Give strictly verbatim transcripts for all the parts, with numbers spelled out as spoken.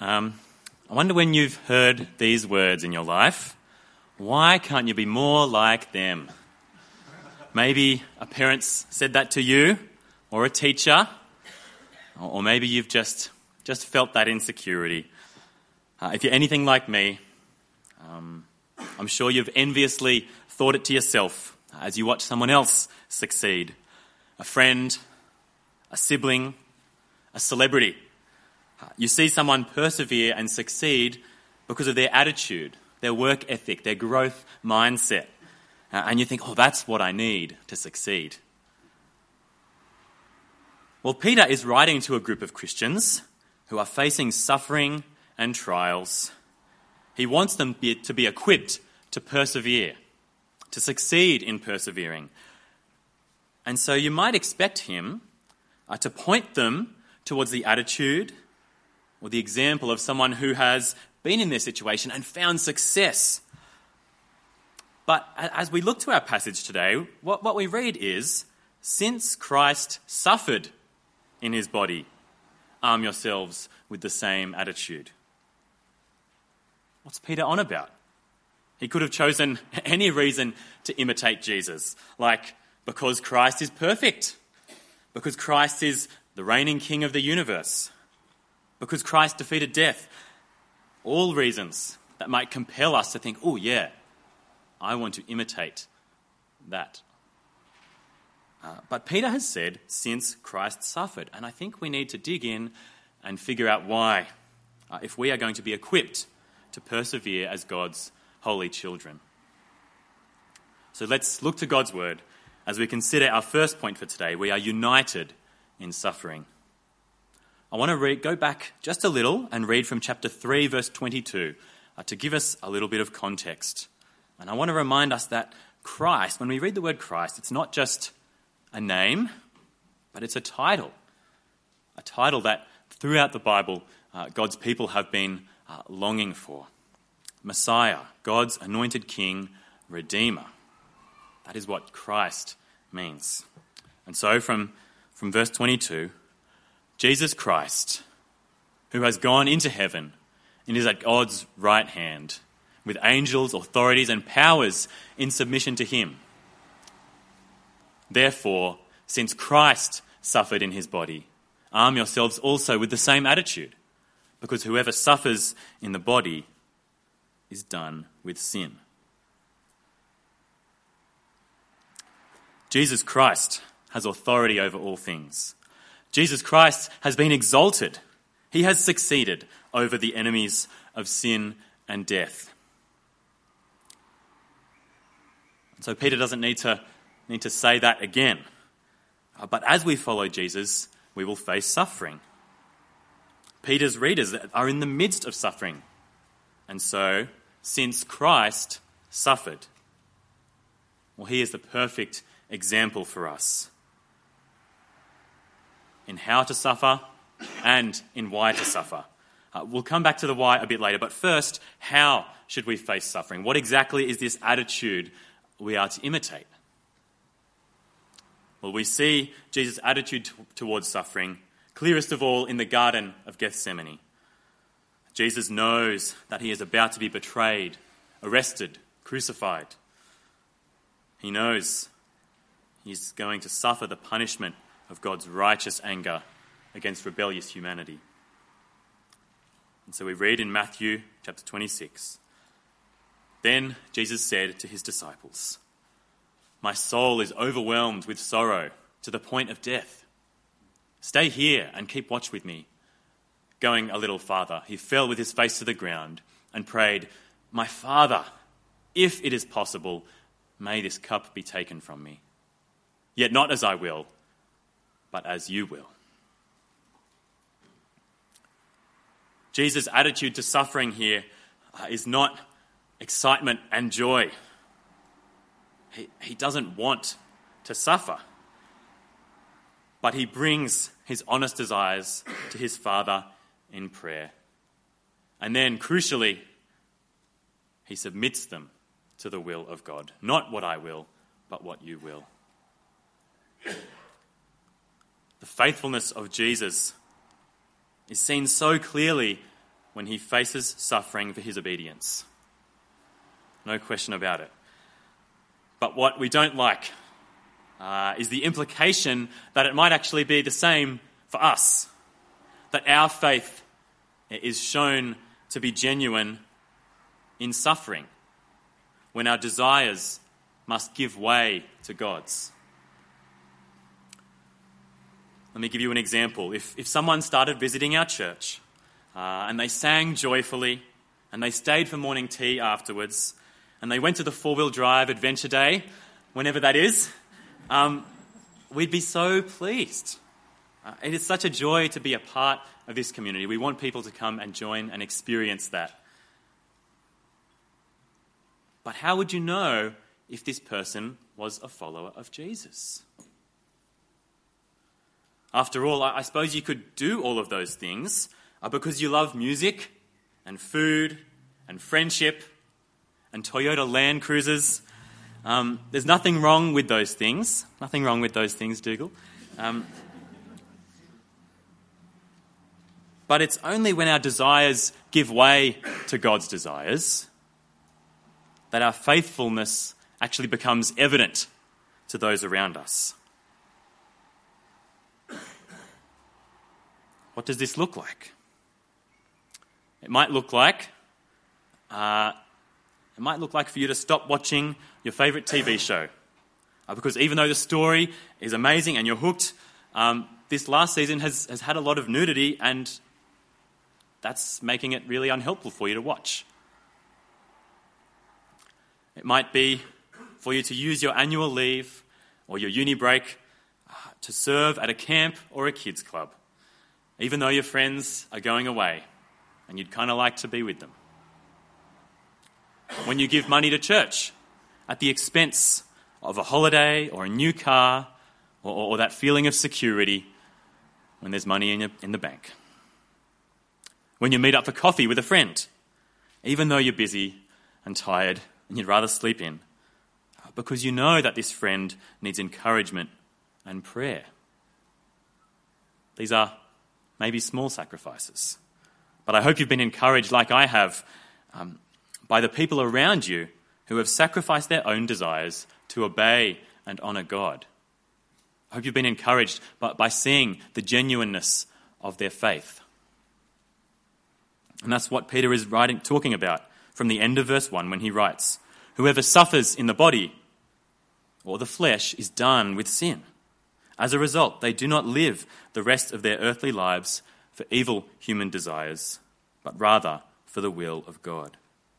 Um, I wonder when you've heard these words in your life, why can't you be more like them? Maybe a parent's said that to you, or a teacher, or maybe you've just, just felt that insecurity. Uh, if you're anything like me, um, I'm sure you've enviously thought it to yourself as you watch someone else succeed. A friend, a sibling, a celebrity. You see someone persevere and succeed because of their attitude, their work ethic, their growth mindset. Uh, and you think, oh, that's what I need to succeed. Well, Peter is writing to a group of Christians who are facing suffering and trials. He wants them be, to be equipped to persevere, to succeed in persevering. And so you might expect him uh, to point them towards the attitude or the example of someone who has been in their situation and found success. But as we look to our passage today, what, what we read is, since Christ suffered in his body, arm yourselves with the same attitude. What's Peter on about? He could have chosen any reason to imitate Jesus, like because Christ is perfect, because Christ is the reigning king of the universe, because Christ defeated death. All reasons that might compel us to think, oh yeah, I want to imitate that. Uh, but Peter has said, since Christ suffered. And I think we need to dig in and figure out why, uh, if we are going to be equipped to persevere as God's holy children. So let's look to God's word as we consider our first point for today. We are united in suffering. I want to read, go back just a little and read from chapter three, verse twenty-two, uh, to give us a little bit of context. And I want to remind us that Christ, when we read the word Christ, it's not just a name, but it's a title. A title that throughout the Bible, uh, God's people have been uh, longing for. Messiah, God's anointed king, Redeemer. That is what Christ means. And so from, from verse twenty-two, Jesus Christ, who has gone into heaven and is at God's right hand, with angels, authorities, and powers in submission to him. Therefore, since Christ suffered in his body, arm yourselves also with the same attitude, because whoever suffers in the body is done with sin. Jesus Christ has authority over all things. Jesus Christ has been exalted. He has succeeded over the enemies of sin and death. So Peter doesn't need to, need to say that again. Uh, but as we follow Jesus, we will face suffering. Peter's readers are in the midst of suffering. And so, since Christ suffered, well, he is the perfect example for us in how to suffer and in why to suffer. Uh, we'll come back to the why a bit later, but first, how should we face suffering? What exactly is this attitude we are to imitate? Well, we see Jesus' attitude t- towards suffering clearest of all in the Garden of Gethsemane. Jesus knows that he is about to be betrayed, arrested, crucified. He knows he's going to suffer the punishment of God's righteous anger against rebellious humanity. And so we read in Matthew chapter twenty-six, then Jesus said to his disciples, "My soul is overwhelmed with sorrow to the point of death. Stay here and keep watch with me." Going a little farther, he fell with his face to the ground and prayed, "My Father, if it is possible, may this cup be taken from me. Yet not as I will, but as you will." Jesus' attitude to suffering here uh, is not excitement and joy. He, he doesn't want to suffer, but he brings his honest desires to his Father in prayer. And then, crucially, he submits them to the will of God. Not what I will, but what you will. The faithfulness of Jesus is seen so clearly when he faces suffering for his obedience. No question about it. But what we don't like uh, is the implication that it might actually be the same for us, that our faith is shown to be genuine in suffering, when our desires must give way to God's. Let me give you an example. If, if someone started visiting our church uh, and they sang joyfully and they stayed for morning tea afterwards and they went to the four-wheel drive adventure day, whenever that is, um, we'd be so pleased. Uh, it is such a joy to be a part of this community. We want people to come and join and experience that. But how would you know if this person was a follower of Jesus? After all, I suppose you could do all of those things uh, because you love music and food and friendship and Toyota Land Cruisers. Um, there's nothing wrong with those things. Nothing wrong with those things, Dougal. Um, but it's only when our desires give way to God's desires that our faithfulness actually becomes evident to those around us. What does this look like? It might look like uh, it might look like for you to stop watching your favourite T V show, uh, because even though the story is amazing and you're hooked, um, this last season has, has had a lot of nudity, and that's making it really unhelpful for you to watch. It might be for you to use your annual leave or your uni break uh, to serve at a camp or a kids club, even though your friends are going away and you'd kind of like to be with them. When you give money to church at the expense of a holiday or a new car or, or that feeling of security when there's money in, your, in the bank. When you meet up for coffee with a friend, even though you're busy and tired and you'd rather sleep in, because you know that this friend needs encouragement and prayer. These are maybe small sacrifices, but I hope you've been encouraged, like I have, um, by the people around you who have sacrificed their own desires to obey and honour God. I hope you've been encouraged by, by seeing the genuineness of their faith. And that's what Peter is writing, talking about from the end of verse one when he writes, "Whoever suffers in the body or the flesh is done with sin. As a result, they do not live the rest of their earthly lives for evil human desires, but rather for the will of God."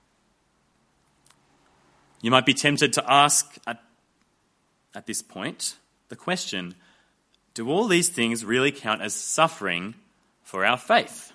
You might be tempted to ask at, at this point the question, do all these things really count as suffering for our faith?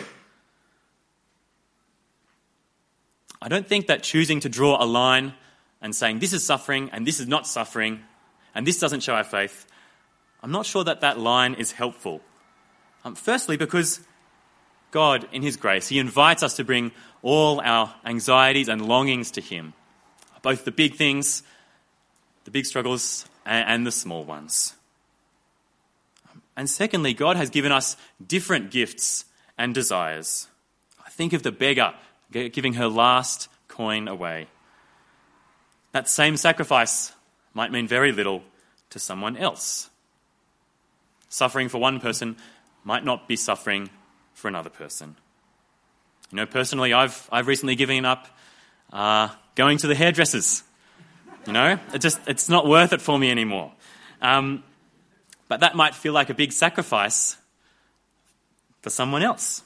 I don't think that choosing to draw a line and saying this is suffering and this is not suffering and this doesn't show our faith, I'm not sure that that line is helpful. Um, firstly, because God, in his grace, he invites us to bring all our anxieties and longings to him, both the big things, the big struggles, and, and the small ones. And secondly, God has given us different gifts and desires. Think of the beggar giving her last coin away. That same sacrifice might mean very little to someone else. Suffering for one person might not be suffering for another person. You know, personally, I've I've recently given up uh, going to the hairdressers. You know, it just it's not worth it for me anymore. Um, but that might feel like a big sacrifice for someone else.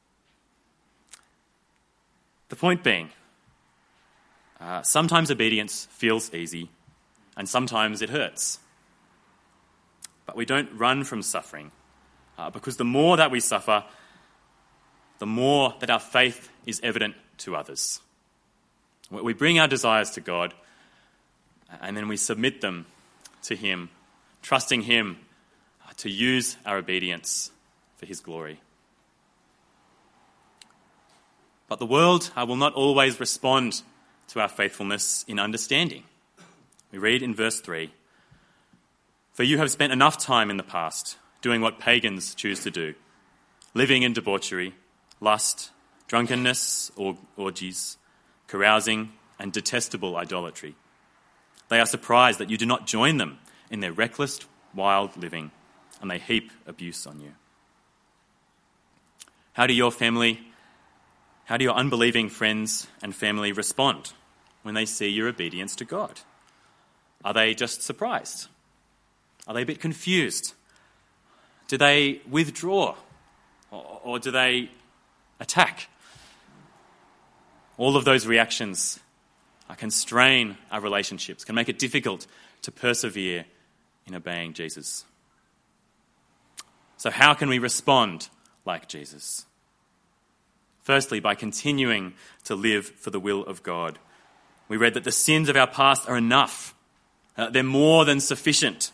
The point being, uh, sometimes obedience feels easy, and sometimes it hurts. But we don't run from suffering, uh, because the more that we suffer, the more that our faith is evident to others. We bring our desires to God, and then we submit them to him, trusting him to use our obedience for his glory. But the world uh, will not always respond to our faithfulness in understanding. We read in verse three, "For you have spent enough time in the past doing what pagans choose to do, living in debauchery, lust, drunkenness, or orgies, carousing, and detestable idolatry. They are surprised that you do not join them in their reckless, wild living, and they heap abuse on you. How do your family, how do your unbelieving friends and family respond when they see your obedience to God? Are they just surprised? Are they a bit confused? Do they withdraw? Or, or do they attack? All of those reactions can strain our relationships, can make it difficult to persevere in obeying Jesus. So how can we respond like Jesus? Firstly, by continuing to live for the will of God. We read that the sins of our past are enough. Uh, they're more than sufficient.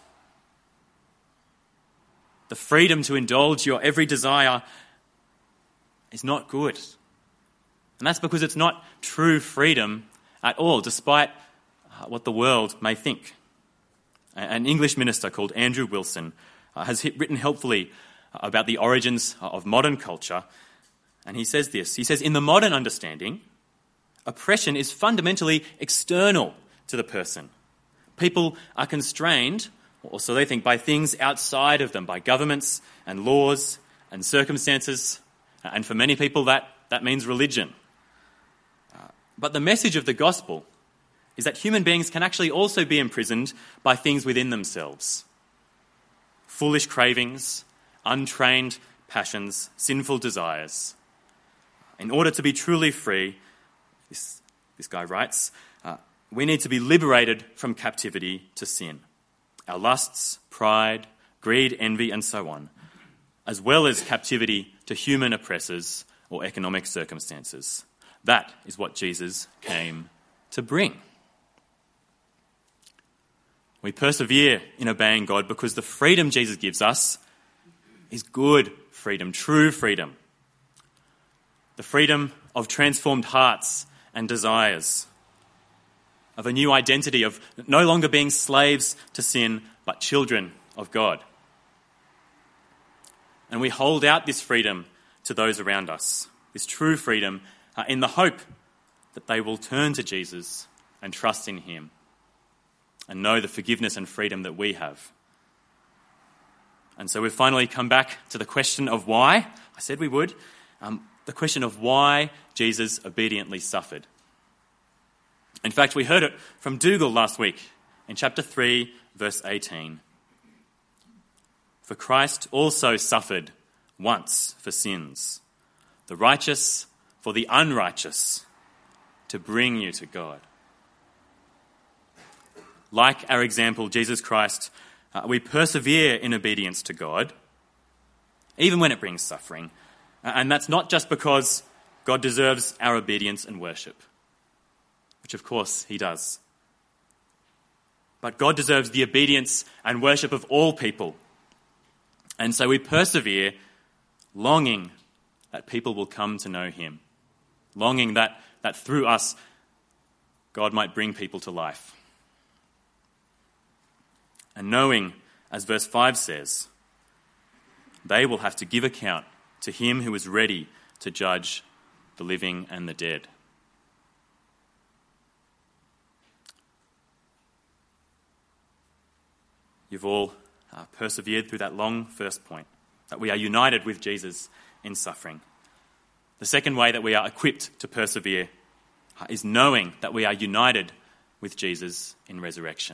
The freedom to indulge your every desire is not good. And that's because it's not true freedom at all, despite uh, what the world may think. An English minister called Andrew Wilson uh, has hit, written helpfully about the origins of modern culture, and he says this. He says, in the modern understanding, oppression is fundamentally external to the person. People are constrained, or so they think, by things outside of them, by governments and laws and circumstances, and for many people that, that means religion. Uh, but the message of the gospel is that human beings can actually also be imprisoned by things within themselves. Foolish cravings, untrained passions, sinful desires. In order to be truly free, this, this guy writes, uh, we need to be liberated from captivity to sin. Our lusts, pride, greed, envy, and so on, as well as captivity to human oppressors or economic circumstances. That is what Jesus came to bring. We persevere in obeying God because the freedom Jesus gives us is good freedom, true freedom. The freedom of transformed hearts and desires, of a new identity, of no longer being slaves to sin, but children of God. And we hold out this freedom to those around us, this true freedom, uh, in the hope that they will turn to Jesus and trust in him and know the forgiveness and freedom that we have. And so we've finally come back to the question of why. I said we would. Um, the question of why Jesus obediently suffered. In fact, we heard it from Dougal last week in chapter three, verse eighteen. For Christ also suffered once for sins, the righteous for the unrighteous, to bring you to God. Like our example, Jesus Christ, uh, we persevere in obedience to God, even when it brings suffering. And that's not just because God deserves our obedience and worship, which of course he does. But God deserves the obedience and worship of all people. And so we persevere, longing that people will come to know him, longing that, that through us, God might bring people to life. And knowing, as verse five says, they will have to give account to him who is ready to judge the living and the dead. You've all uh, persevered through that long first point, that we are united with Jesus in suffering. The second way that we are equipped to persevere uh, is knowing that we are united with Jesus in resurrection.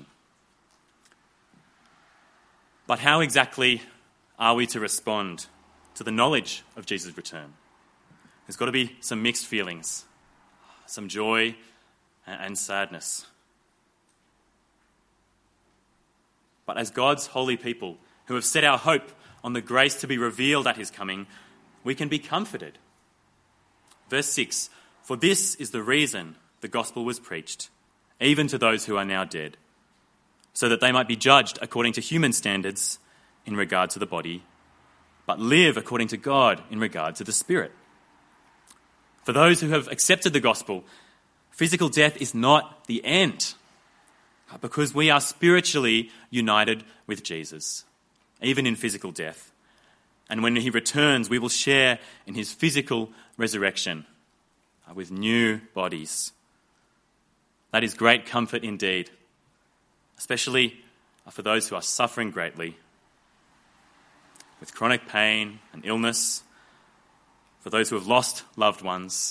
But how exactly are we to respond to the knowledge of Jesus' return? There's got to be some mixed feelings, some joy and sadness. But as God's holy people who have set our hope on the grace to be revealed at his coming, we can be comforted. Verse six, for this is the reason the gospel was preached, even to those who are now dead, so that they might be judged according to human standards in regard to the body, but live according to God in regard to the spirit. For those who have accepted the gospel, physical death is not the end, because we are spiritually united with Jesus, even in physical death. And when he returns, we will share in his physical resurrection uh, with new bodies. That is great comfort indeed, especially for those who are suffering greatly with chronic pain and illness, for those who have lost loved ones.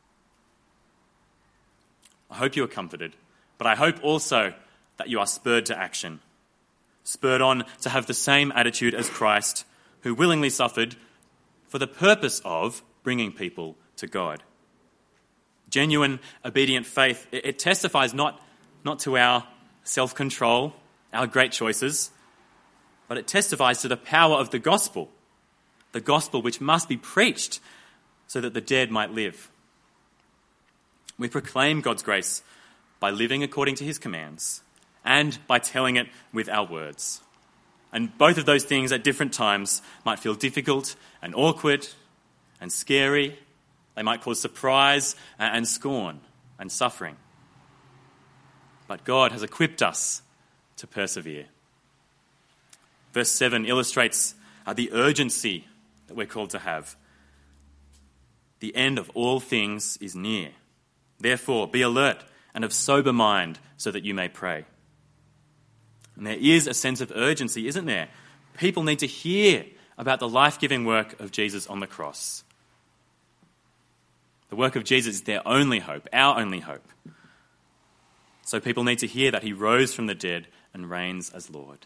I hope you are comforted, but I hope also that you are spurred to action, spurred on to have the same attitude as Christ, who willingly suffered for the purpose of bringing people to God. Genuine, obedient faith, it, it testifies not, not to our self-control, our great choices, but it testifies to the power of the gospel, the gospel which must be preached so that the dead might live. We proclaim God's grace by living according to his commands and by telling it with our words. And both of those things at different times might feel difficult and awkward and scary. They might cause surprise and scorn and suffering. But God has equipped us to persevere. Verse seven illustrates uh, the urgency that we're called to have. The end of all things is near. Therefore, be alert and of sober mind so that you may pray. And there is a sense of urgency, isn't there? People need to hear about the life-giving work of Jesus on the cross. The work of Jesus is their only hope, our only hope. So people need to hear that he rose from the dead and reigns as Lord.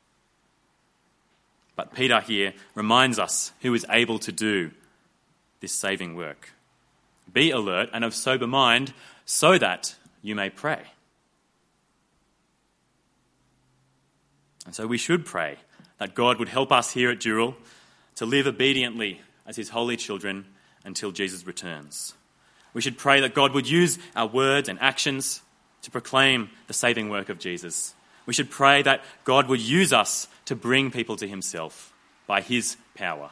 But Peter here reminds us who is able to do this saving work. Be alert and of sober mind so that you may pray. And so we should pray that God would help us here at Dural to live obediently as his holy children until Jesus returns. We should pray that God would use our words and actions to proclaim the saving work of Jesus. We should pray that God would use us to bring people to himself by his power.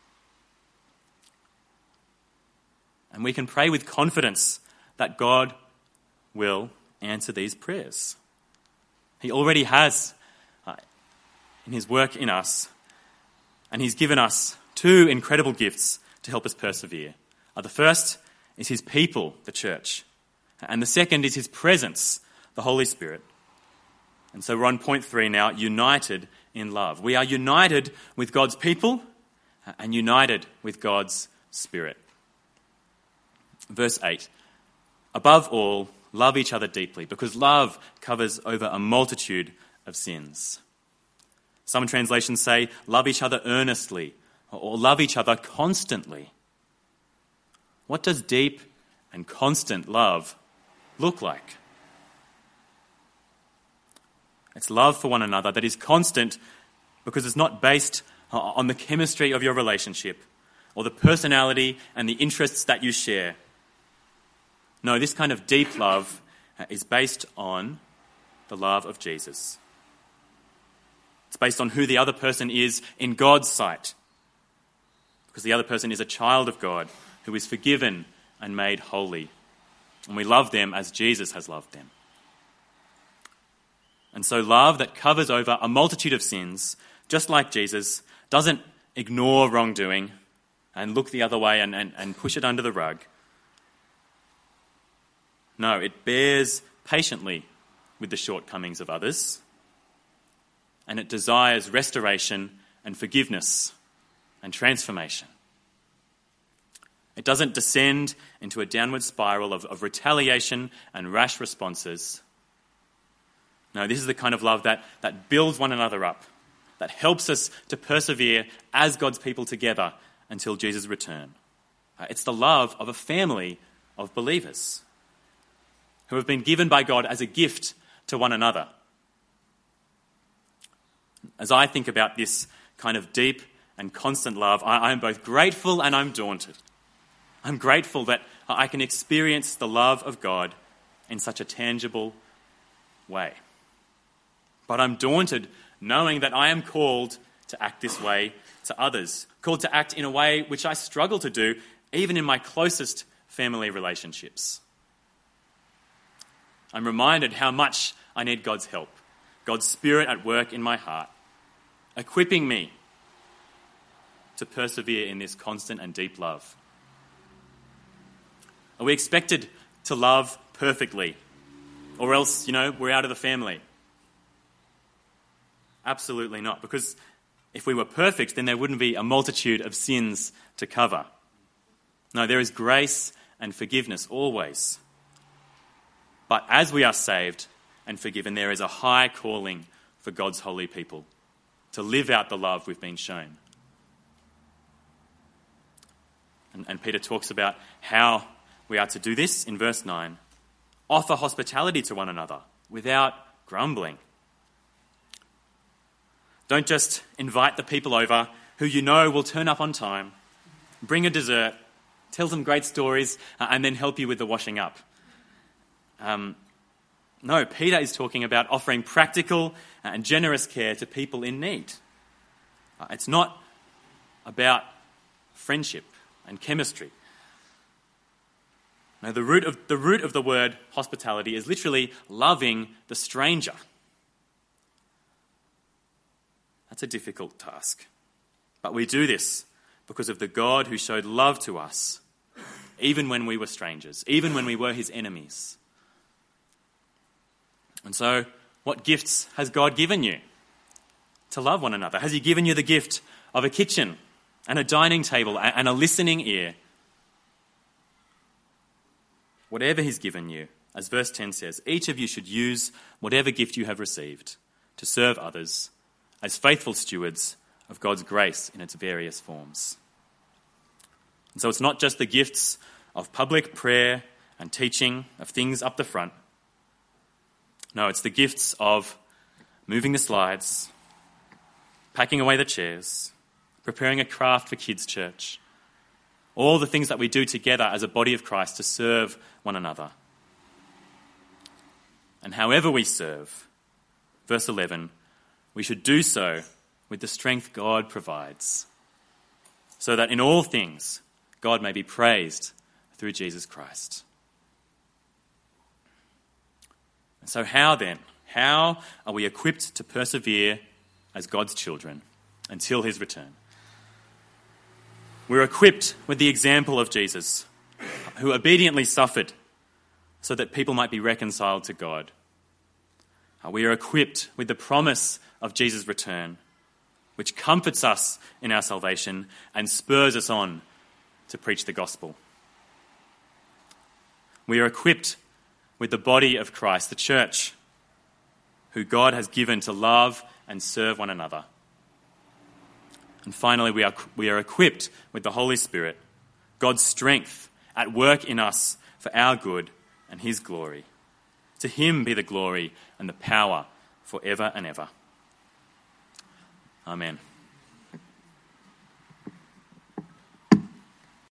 And we can pray with confidence that God will answer these prayers. He already has uh, in his work in us, and he's given us two incredible gifts to help us persevere. Uh, the first is his people, the church, and the second is his presence, the Holy Spirit. And so we're on point three now, united in love. We are united with God's people and united with God's Spirit. Verse eight, above all, love each other deeply, because love covers over a multitude of sins. Some translations say, love each other earnestly, or love each other constantly. What does deep and constant love look like? It's love for one another that is constant because it's not based on the chemistry of your relationship or the personality and the interests that you share. No, this kind of deep love is based on the love of Jesus. It's based on who the other person is in God's sight, because the other person is a child of God who is forgiven and made holy. And we love them as Jesus has loved them. And so love that covers over a multitude of sins, just like Jesus, doesn't ignore wrongdoing and look the other way and, and, and push it under the rug. No, it bears patiently with the shortcomings of others, and it desires restoration and forgiveness and transformation. It doesn't descend into a downward spiral of, of retaliation and rash responses. No, this is the kind of love that, that builds one another up, that helps us to persevere as God's people together until Jesus' return. Uh, it's the love of a family of believers who have been given by God as a gift to one another. As I think about this kind of deep and constant love, I, I am both grateful and I'm daunted. I'm grateful that I can experience the love of God in such a tangible way. But I'm daunted knowing that I am called to act this way to others, called to act in a way which I struggle to do even in my closest family relationships. I'm reminded how much I need God's help, God's Spirit at work in my heart, equipping me to persevere in this constant and deep love? Are we expected to love perfectly? Or else, you know, we're out of the family? Absolutely not. Because if we were perfect, then there wouldn't be a multitude of sins to cover. No, there is grace and forgiveness always. But as we are saved and forgiven, there is a high calling for God's holy people to live out the love we've been shown. And, and Peter talks about how we are to do this in verse nine. Offer hospitality to one another without grumbling. Don't just invite the people over who you know will turn up on time, bring a dessert, tell them great stories, uh, and then help you with the washing up. Um, no, Peter is talking about offering practical and generous care to people in need. Uh, it's not about friendship and chemistry. No, the root of the root of the word hospitality is literally loving the stranger. That's a difficult task. But we do this because of the God who showed love to us, even when we were strangers, even when we were his enemies. And so, what gifts has God given you to love one another? Has he given you the gift of a kitchen and a dining table and a listening ear? Whatever he's given you, as verse ten says, each of you should use whatever gift you have received to serve others as faithful stewards of God's grace in its various forms. And so it's not just the gifts of public prayer and teaching of things up the front. No, it's the gifts of moving the slides, packing away the chairs, preparing a craft for kids' church, all the things that we do together as a body of Christ to serve one another. And however we serve, verse eleven, we should do so with the strength God provides, so that in all things God may be praised through Jesus Christ. And so how then? How are we equipped to persevere as God's children until his return? We're equipped with the example of Jesus, who obediently suffered so that people might be reconciled to God. We are equipped with the promise of Jesus' return, which comforts us in our salvation and spurs us on to preach the gospel. We are equipped with the body of Christ, the church, who God has given to love and serve one another. And finally, we are, we are equipped with the Holy Spirit, God's strength at work in us for our good and his glory. To him be the glory and the power forever and ever. Amen.